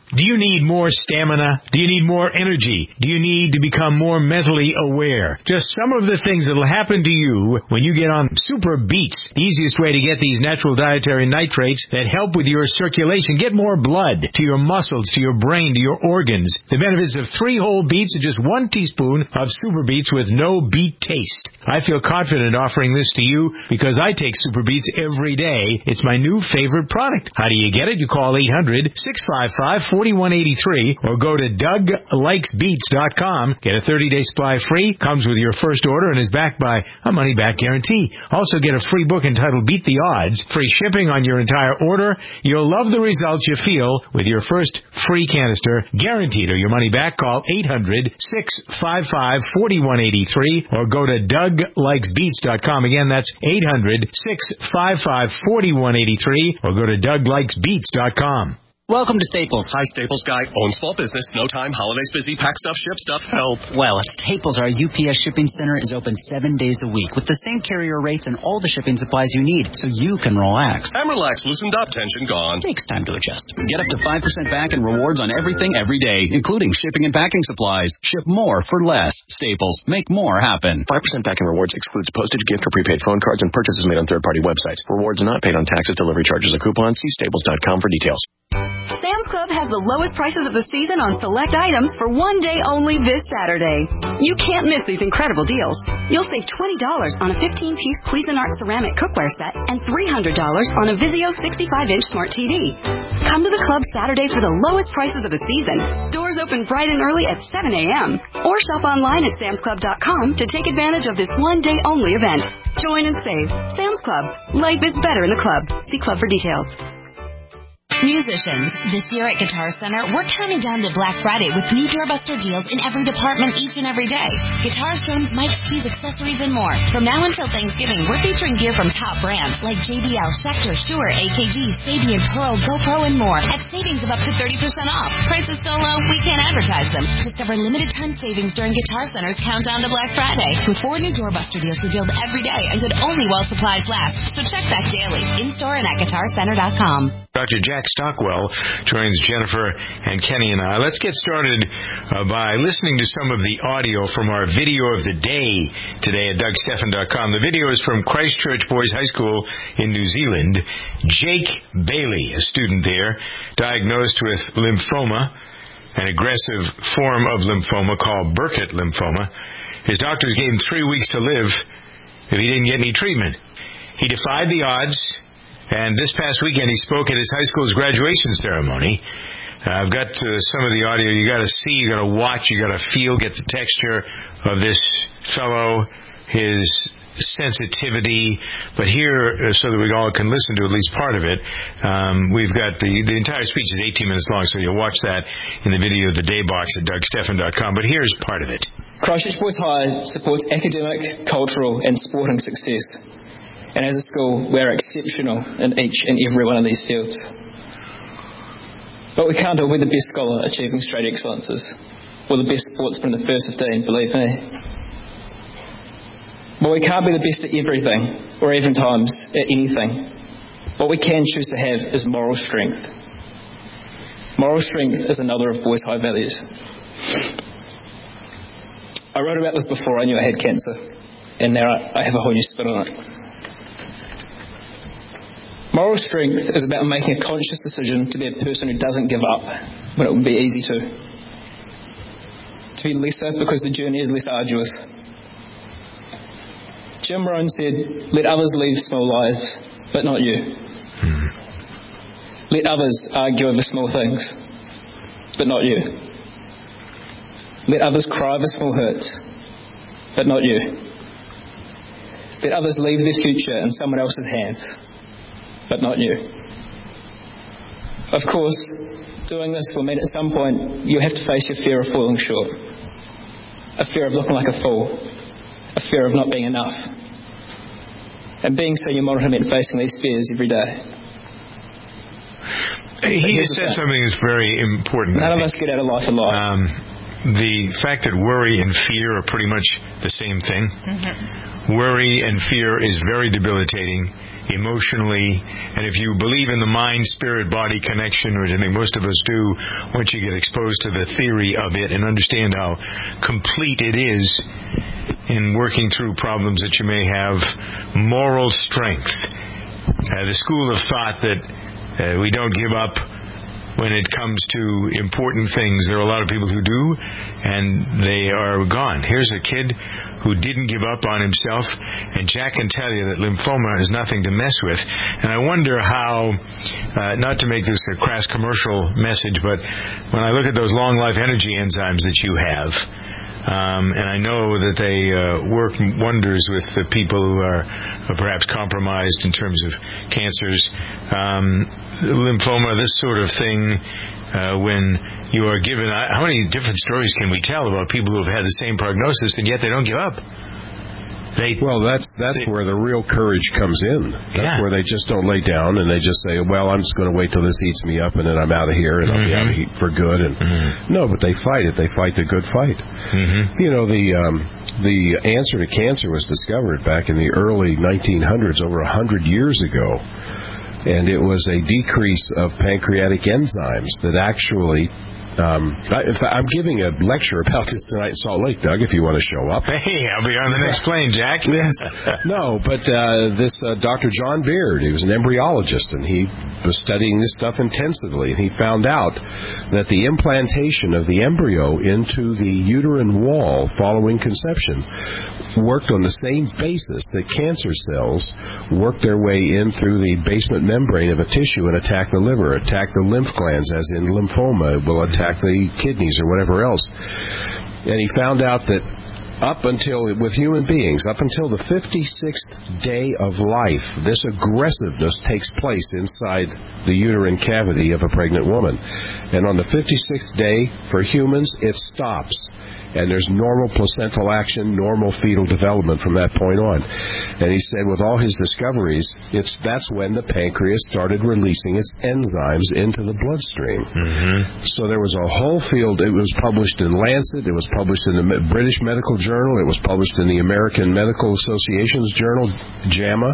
Do you need more stamina? Do you need more energy? Do you need to become more mentally aware? Just some of the things that will happen to you when you get on Super Beets. The easiest way to get these natural dietary nitrates that help with your circulation. Get more blood to your muscles, to your brain, to your organs. The benefits of three whole beets and just one teaspoon of Super Beets with no beet taste. I feel confident offering this to you because I take Super Beets every day. It's my new favorite product. How do you get it? You call eight hundred, six five five, four one eight three or go to doug likes beets dot com. Get a thirty-day supply free. Comes with your first order and is backed by a money-back guarantee. Also get a free book entitled Beat the Odds. Free shipping on your entire order. You'll love the results you feel with your first free canister. Guaranteed or your money back. Call eight hundred, six five five, four one eight three or go to doug likes beets dot com. Again, that's eight hundred, six five five, four one eight three or go to doug likes beets dot com. Welcome to Staples. Hi, Staples guy. Own small business. No time. Holidays busy. Pack stuff. Ship stuff. Help. Well, at Staples, our U P S shipping center is open seven days a week with the same carrier rates and all the shipping supplies you need, so you can relax. I'm relaxed. Loosened up. Tension gone. Takes time to adjust. Get up to five percent back in rewards on everything every day, including shipping and packing supplies. Ship more for less. Staples. Make more happen. five percent back in rewards excludes postage, gift, or prepaid phone cards and purchases made on third-party websites. Rewards not paid on taxes, delivery charges, or coupons. See staples dot com for details. Sam's Club has the lowest prices of the season on select items for one day only this Saturday. You can't miss these incredible deals. You'll save twenty dollars on a fifteen-piece Cuisinart ceramic cookware set and three hundred dollars on a Vizio sixty-five inch smart T V. Come to the club Saturday for the lowest prices of the season. Doors open bright and early at seven a.m. Or shop online at sams club dot com to take advantage of this one-day only event. Join and save. Sam's Club. Life is better in the club. See club for details. Musicians, this year at Guitar Center, we're counting down to Black Friday with new doorbuster deals in every department each and every day. Guitars, drums, mics, keys, accessories, and more. From now until Thanksgiving, we're featuring gear from top brands like J B L, Schecter, Shure, A K G, Sabian, Pearl, GoPro, and more at savings of up to thirty percent off. Prices so low, we can't advertise them. Discover limited time savings during Guitar Center's Countdown to Black Friday with four new doorbuster deals revealed every day and good only while supplies last. So check back daily, in-store and at guitar center dot com. Doctor Jack Stockwell joins Jennifer and Kenny and I. Let's get started uh, by listening to some of the audio from our video of the day today at doug stephan dot com. The video is from Christchurch Boys High School in New Zealand. Jake Bailey, a student there, diagnosed with lymphoma, an aggressive form of lymphoma called Burkitt lymphoma. His doctors gave him three weeks to live if he didn't get any treatment. He defied the odds. And this past weekend, he spoke at his high school's graduation ceremony. Uh, I've got uh, some of the audio. You got to see, you got to watch, you got to feel, get the texture of this fellow, his sensitivity. But here, uh, so that we all can listen to at least part of it, um, we've got the the entire speech is eighteen minutes long, so you'll watch that in the video of the day box at doug stephan dot com. But here's part of it. Christchurch Boys High supports academic, cultural, and sporting success. And as a school, we're exceptional in each and every one of these fields. But we can't all be the best scholar achieving straight excellences, or the best sportsman in the first fifteen, believe me. But we can't be the best at everything, or even times at anything. What we can choose to have is moral strength. Moral strength is another of Boys High values. I wrote about this before I knew I had cancer, and now I have a whole new spin on it. Moral strength is about making a conscious decision to be a person who doesn't give up when it would be easy to. To be lesser because the journey is less arduous. Jim Rohn said, "Let others lead small lives, but not you. Let others argue over small things, but not you. Let others cry over small hurts, but not you. Let others leave their future in someone else's hands, but not you." Of course, doing this will mean at some point you have to face your fear of falling short, a fear of looking like a fool, a fear of not being enough. And being so, you monitor meant facing these fears every day. He just said something that's very important. None of us get out of life alive. Um, the fact that worry and fear are pretty much the same thing. Mm-hmm. Worry and fear is very debilitating emotionally, and if you believe in the mind, spirit, body connection, which I think most of us do, once you get exposed to the theory of it and understand how complete it is in working through problems that you may have, moral strength. Uh, the school of thought that uh, we don't give up when it comes to important things. There are a lot of people who do, and they are gone. Here's a kid who didn't give up on himself, and Jack can tell you that lymphoma is nothing to mess with. And I wonder how, uh, not to make this a crass commercial message, but when I look at those long life energy enzymes that you have, Um, and I know that they uh, work wonders with the people who are uh, perhaps compromised in terms of cancers. Um, lymphoma, this sort of thing, uh, when you are given... Uh, how many different stories can we tell about people who have had the same prognosis and yet they don't give up? They, well, that's that's they, where the real courage comes in. That's yeah. where they just don't lay down and they just say, well, I'm just going to wait till this eats me up and then I'm out of here and mm-hmm. I'll be out of here for good. And mm-hmm. No, but they fight it. They fight the good fight. Mm-hmm. You know, the um, the answer to cancer was discovered back in the early nineteen hundreds, over one hundred years ago. And it was a decrease of pancreatic enzymes that actually... Um, I, in fact, I'm giving a lecture about this tonight in Salt Lake, Doug, if you want to show up. Hey, I'll be on the next plane, Jack. Yes. No, but uh, this uh, Doctor John Beard, he was an embryologist, and he was studying this stuff intensively, and he found out that the implantation of the embryo into the uterine wall following conception worked on the same basis that cancer cells work their way in through the basement membrane of a tissue and attack the liver, attack the lymph glands, as in lymphoma, will attack the kidneys or whatever else. And he found out that up until, with human beings, up until the fifty-sixth day of life, this aggressiveness takes place inside the uterine cavity of a pregnant woman. And on the fifty-sixth day, for humans, it stops. And there's normal placental action, normal fetal development from that point on. And he said with all his discoveries, it's that's when the pancreas started releasing its enzymes into the bloodstream. Mm-hmm. So there was a whole field. It was published in Lancet. It was published in the British Medical Journal. It was published in the American Medical Association's journal, JAMA.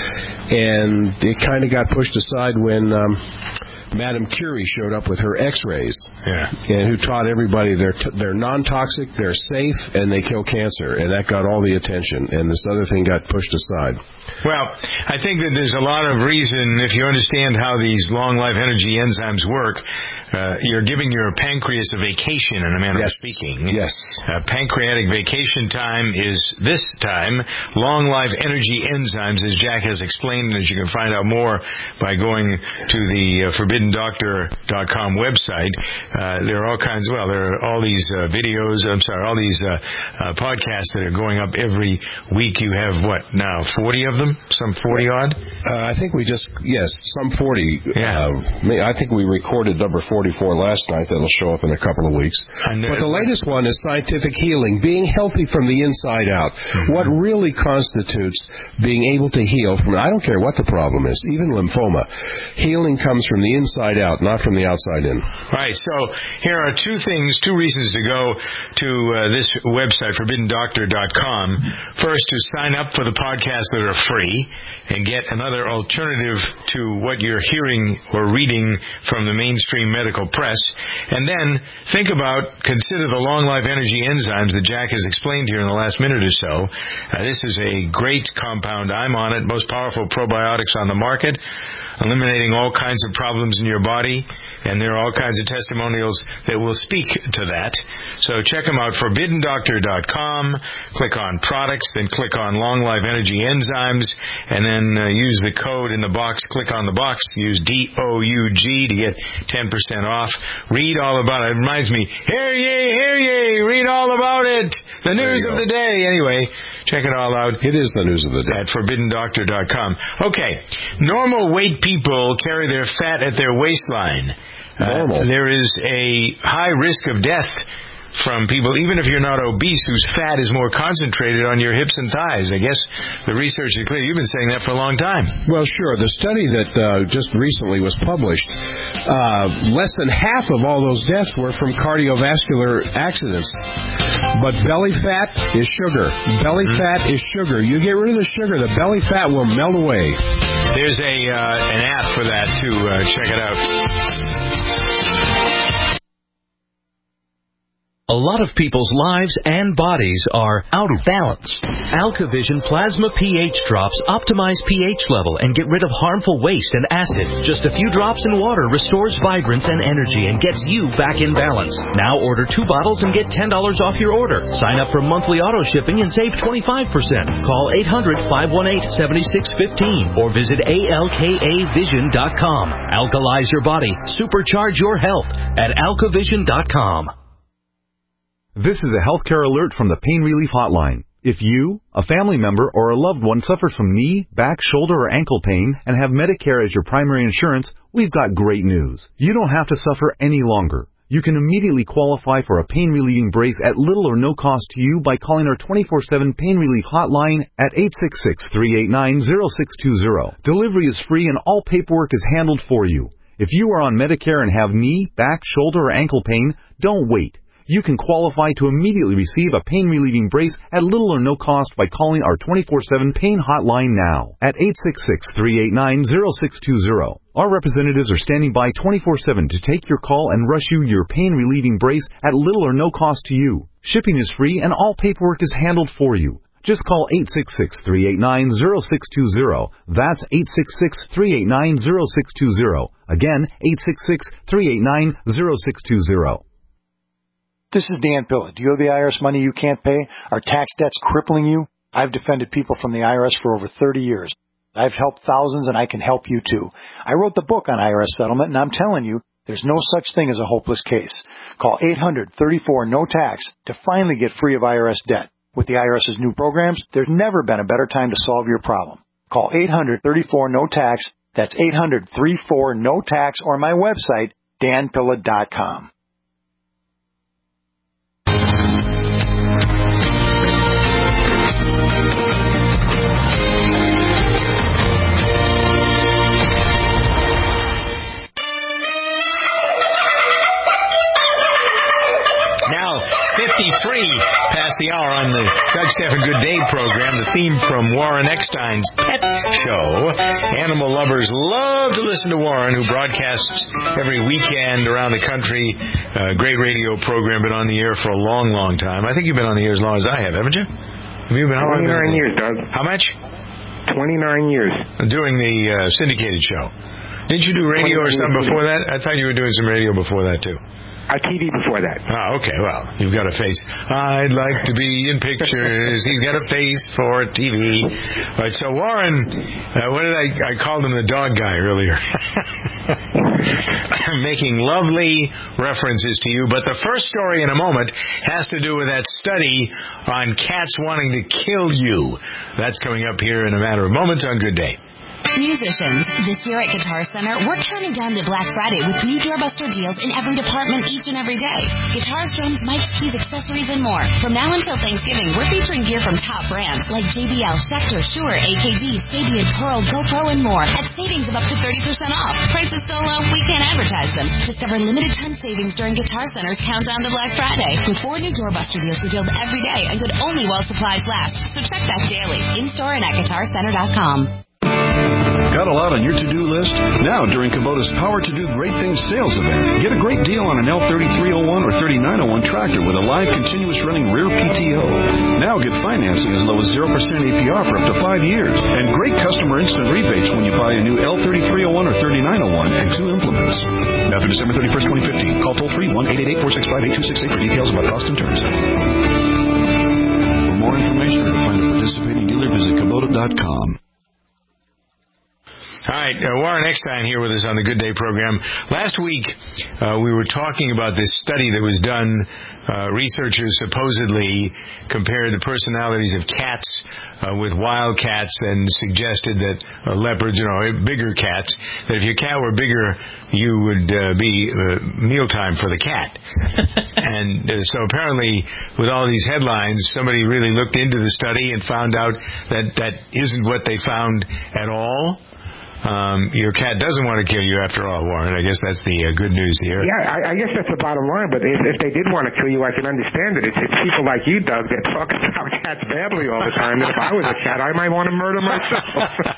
And it kind of got pushed aside when... Um, Madame Curie showed up with her X-rays, yeah. and who taught everybody they're t- they're non-toxic, they're safe, and they kill cancer, and that got all the attention, and this other thing got pushed aside. Well, I think that there's a lot of reason, if you understand how these long-life energy enzymes work, uh, you're giving your pancreas a vacation, in a manner yes. of speaking. Yes. Uh, pancreatic vacation time is this time. Long-life energy enzymes, as Jack has explained, and as you can find out more by going to the uh, Forbidden Doctor dot com website. Uh, there are all kinds, well, there are all these uh, videos, I'm sorry, all these uh, uh, podcasts that are going up every week. You have, what, now, forty of them? Some forty odd? Uh, I think we just, yes, some forty. Yeah. Uh, I think we recorded number forty-four last night. That'll show up in a couple of weeks. And, uh, but the latest one is scientific healing, being healthy from the inside out. Mm-hmm. What really constitutes being able to heal from, I don't care what the problem is, even lymphoma. Healing comes from the inside inside out, not from the outside in. Right. So here are two things, two reasons to go to uh, this website, Forbidden Doctor dot com. First, to sign up for the podcasts that are free and get another alternative to what you're hearing or reading from the mainstream medical press. And then think about, consider the long life energy enzymes that Jack has explained here in the last minute or so. Uh, this is a great compound. I'm on it. Most powerful probiotics on the market, eliminating all kinds of problems in your body, and there are all kinds of testimonials that will speak to that. So check them out, Forbidden Doctor dot com. Click on products, then click on Long Life Energy Enzymes, and then uh, use the code in the box. Click on the box, use D O U G to get ten percent off. Read all about it. It reminds me, hear ye, hear ye, read all about it. The news of the day. Anyway, check it all out. It is the news of the day. At Forbidden Doctor dot com. Okay, normal weight people carry their fat at their waistline. Normal. Uh, there is a high risk of death from people, even if you're not obese, whose fat is more concentrated on your hips and thighs. I guess the research is clear. You've been saying that for a long time. Well, sure. The study that uh, just recently was published, uh, less than half of all those deaths were from cardiovascular accidents. But belly fat is sugar. Belly mm-hmm. fat is sugar. You get rid of the sugar, the belly fat will melt away. There's a uh, an app for that, too. Uh, check it out. A lot of people's lives and bodies are out of balance. AlkaVision Plasma pH drops optimize pH level and get rid of harmful waste and acid. Just a few drops in water restores vibrance and energy and gets you back in balance. Now order two bottles and get ten dollars off your order. Sign up for monthly auto shipping and save twenty-five percent. Call eight hundred, five one eight, seven six one five or visit A L K A vision dot com. Alkalize your body. Supercharge your health at alka vision dot com. This is a healthcare alert from the Pain Relief Hotline. If you, a family member, or a loved one suffers from knee, back, shoulder, or ankle pain and have Medicare as your primary insurance, we've got great news. You don't have to suffer any longer. You can immediately qualify for a pain-relieving brace at little or no cost to you by calling our twenty-four seven Pain Relief Hotline at eight six six, three eight nine, zero six two zero. Delivery is free and all paperwork is handled for you. If you are on Medicare and have knee, back, shoulder, or ankle pain, don't wait. You can qualify to immediately receive a pain-relieving brace at little or no cost by calling our twenty-four seven Pain Hotline now at eight six six, three eight nine, zero six two zero. Our representatives are standing by twenty-four seven to take your call and rush you your pain-relieving brace at little or no cost to you. Shipping is free and all paperwork is handled for you. Just call eight six six, three eight nine, zero six two zero. That's eight six six, three eight nine, zero six two zero. Again, eight six six, three eight nine, zero six two zero. This is Dan Pilla. Do you owe the I R S money you can't pay? Are tax debts crippling you? I've defended people from the I R S for over thirty years. I've helped thousands, and I can help you too. I wrote the book on I R S settlement, and I'm telling you, there's no such thing as a hopeless case. Call eight hundred, thirty-four, no tax to finally get free of I R S debt. With the IRS's new programs, there's never been a better time to solve your problem. Call eight hundred, thirty-four, no tax. That's eight hundred, thirty-four, no tax, or my website, dan pilla dot com. fifty-three past the hour on the Doug Stephan Good Day program, the theme from Warren Eckstein's Pet Show. Animal lovers love to listen to Warren, who broadcasts every weekend around the country. Uh, great radio program, been on the air for a long, long time. I think you've been on the air as long as I have, haven't you? Have you been on twenty-nine years, Doug. How much? twenty-nine years. Doing the uh, syndicated show. Didn't you do radio or something before that? I thought you were doing some radio before that, too. Uh, T V before that. Oh, okay. Well, you've got a face. I'd like to be in pictures. He's got a face for T V. All right, so Warren, uh, what did I... I called him the dog guy earlier. Making lovely references to you. But the first story in a moment has to do with that study on cats wanting to kill you. That's coming up here in a matter of moments on Good Day. Musicians, this year at Guitar Center, we're counting down to Black Friday with new doorbuster deals in every department each and every day. Guitars, drums, mics, keys, accessories, and more. From now until Thanksgiving, we're featuring gear from top brands like J B L, Schecter, Shure, A K G, Sabian, Pearl, GoPro, and more at savings of up to thirty percent off. Prices so low, we can't advertise them. Discover limited time savings during Guitar Center's Countdown to Black Friday with four new doorbuster deals revealed every day and good only while supplies last. So check back daily, in-store and at guitar center dot com. Got a lot on your to-do list? Now, during Kubota's Power to Do Great Things sales event, get a great deal on an L thirty-three oh one or thirty-nine oh one tractor with a live continuous running rear P T O. Now get financing as low as zero percent A P R for up to five years. And great customer instant rebates when you buy a new L thirty-three oh one or thirty-nine oh one and two implements. Now through December thirty-first, twenty fifteen. Call toll-free one eight eight eight, four six five, eight two six eight for details about cost and terms. For more information or to find a participating dealer, visit Kubota dot com. Hi, right, uh, Warren Eckstein here with us on the Good Day program. Last week, uh, we were talking about this study that was done. Uh, researchers supposedly compared the personalities of cats uh, with wild cats and suggested that uh, leopards, you know, bigger cats, that if your cat were bigger, you would uh, be uh, mealtime for the cat. And uh, so apparently, with all these headlines, somebody really looked into the study and found out that that isn't what they found at all. Um, your cat doesn't want to kill you after all, Warren. I guess that's the uh, good news here. Yeah, I, I guess that's the bottom line. But if, if they did want to kill you, I can understand it. It's, it's people like you, Doug, that talk about cats badly all the time. That if I was a cat, I might want to murder myself.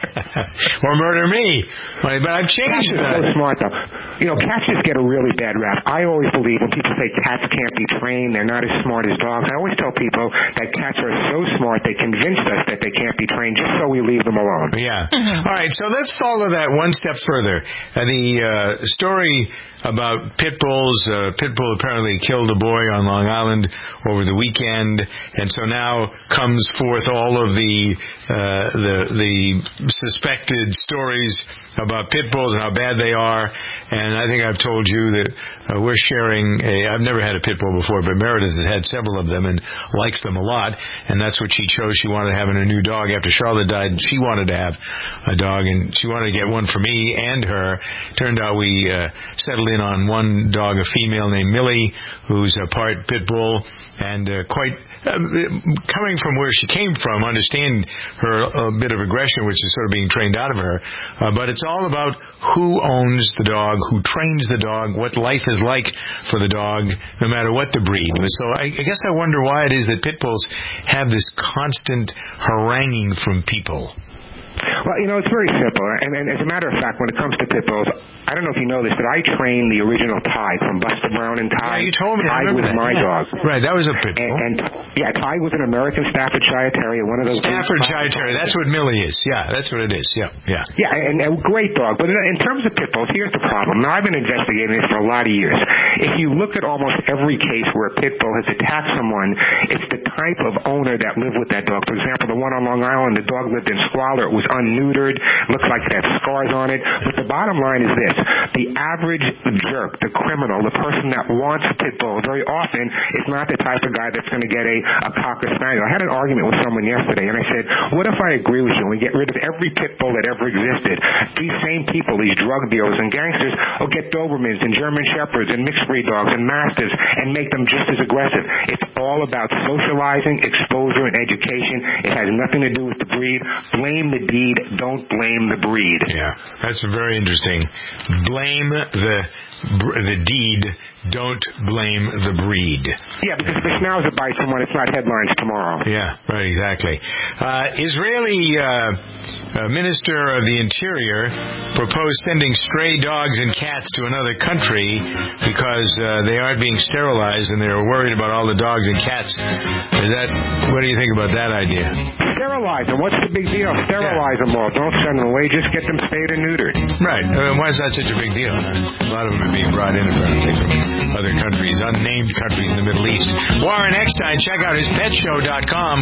Or murder me. But I've changed it. Cats are so smart, though. You know, cats just get a really bad rap. I always believe when people say cats can't be trained, they're not as smart as dogs. I always tell people that cats are so smart, they convinced us that they can't be trained just so we leave them alone. Yeah. Mm-hmm. All right, so let's follow that one step further. Uh, the uh, story about pit bulls, uh, pit bull apparently killed a boy on Long Island over the weekend, and so now comes forth all of the uh, the the suspected stories about pit bulls and how bad they are. And I think I've told you that uh, we're sharing a, I've never had a pit bull before, but Meredith has had several of them and likes them a lot, and that's what she chose. She wanted to have in a new dog after Charlotte died. She wanted to have a dog, and she wanted to get one for me and her. Turned out we uh, settled in on one dog, a female named Millie, who's a part pit bull, and uh, quite uh, coming from where she came from, understand her a bit of aggression, which is sort of being trained out of her. Uh, but it's all about who owns the dog, who trains the dog, what life is like for the dog, no matter what the breed. So I, I guess I wonder why it is that pit bulls have this constant haranguing from people. Well, you know, it's very simple. And, and as a matter of fact, when it comes to pit bulls, I don't know if you know this, but I trained the original Tige from Buster Brown and Tige. Yeah, you told me. Tige was that. my yeah. dog. Right, that was a pit bull. And, and yeah, Tige was an American Staffordshire Terrier, one of those. Staffordshire Terrier. That's what Millie is. Yeah, that's what it is. Yeah, yeah. Yeah, and a great dog. But in terms of pit bulls, here's the problem. Now, I've been investigating this for a lot of years. If you look at almost every case where a pit bull has attacked someone, it's the type of owner that lived with that dog. For example, the one on Long Island, the dog lived in squalor. It was unneutered. Looks like it had scars on it. But the bottom line is this. The average jerk, the criminal, the person that wants a pit bull, very often is not the type of guy that's going to get a, a Cocker Spaniel. I had an argument with someone yesterday, and I said, what if I agree with you and we get rid of every pit bull that ever existed? These same people, these drug dealers and gangsters, will get Dobermans and German Shepherds and mixed breed dogs and Mastiffs and make them just as aggressive. It's all about socializing, exposure, and education. It has nothing to do with the breed. Blame the deed. Don't blame the breed. Yeah, that's very interesting. Blame the the deed. Don't blame the breed. Yeah, because the schnauzer bites someone, it's not headlines tomorrow. Yeah, right, exactly. Uh, Israeli uh, uh, Minister of the Interior proposed sending stray dogs and cats to another country because uh, they aren't being sterilized and they're worried about all the dogs and cats. Is that? What do you think about that idea? Sterilize them. What's the big deal? Sterilize yeah. them all. Don't send them away. Just get them spayed and neutered. Right. Uh, why is that such a big deal? A lot of them are being brought in apparently from other countries, unnamed countries in the Middle East. Warren Eckstein, check out his pet show dot com.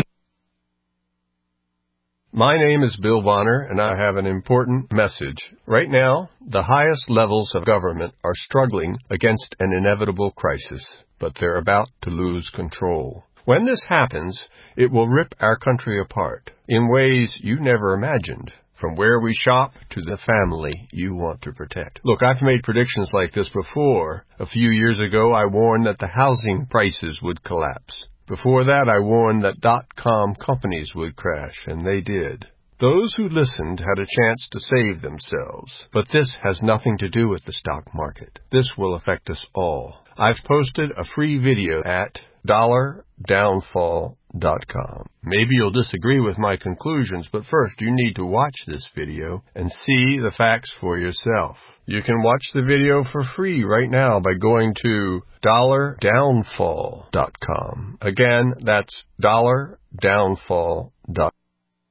My name is Bill Bonner, and I have an important message. Right now, the highest levels of government are struggling against an inevitable crisis, but they're about to lose control. When this happens, it will rip our country apart in ways you never imagined. From where we shop to the family you want to protect. Look, I've made predictions like this before. A few years ago, I warned that the housing prices would collapse. Before that, I warned that dot-com companies would crash, and they did. Those who listened had a chance to save themselves. But this has nothing to do with the stock market. This will affect us all. I've posted a free video at dollar downfall dot com. Maybe you'll disagree with my conclusions, but first you need to watch this video and see the facts for yourself. You can watch the video for free right now by going to dollar downfall dot com. Again, that's dollar downfall dot com.